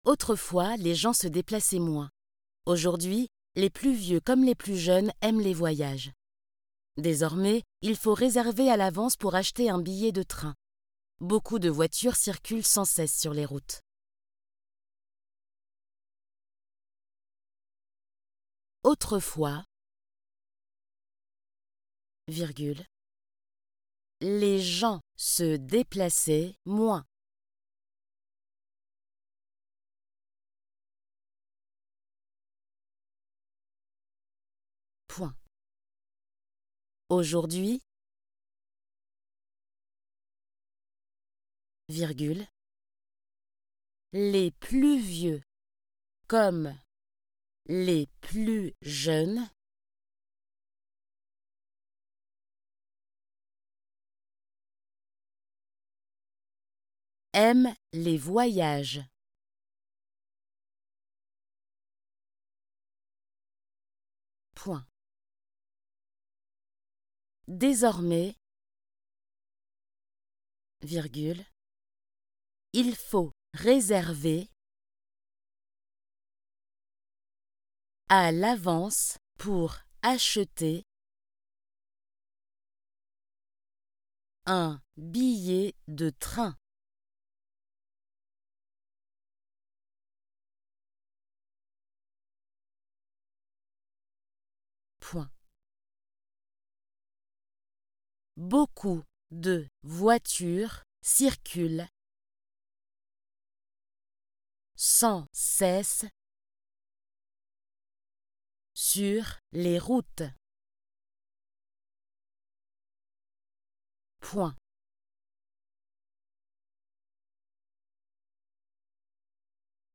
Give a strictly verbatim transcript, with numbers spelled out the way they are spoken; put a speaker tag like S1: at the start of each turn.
S1: Autrefois, les gens se déplaçaient moins. Aujourd'hui, les plus vieux comme les plus jeunes aiment les voyages. Désormais, il faut réserver à l'avance pour acheter un billet de train. Beaucoup de voitures circulent sans cesse sur les routes. Autrefois, virgule, les gens se déplaçaient moins. Point. Aujourd'hui, virgule, les plus vieux comme les plus jeunes aiment les voyages. Point. Désormais, virgule, il faut réserver à l'avance pour acheter un billet de train. Point. Beaucoup de voitures circulent sans cesse sur les routes. Point.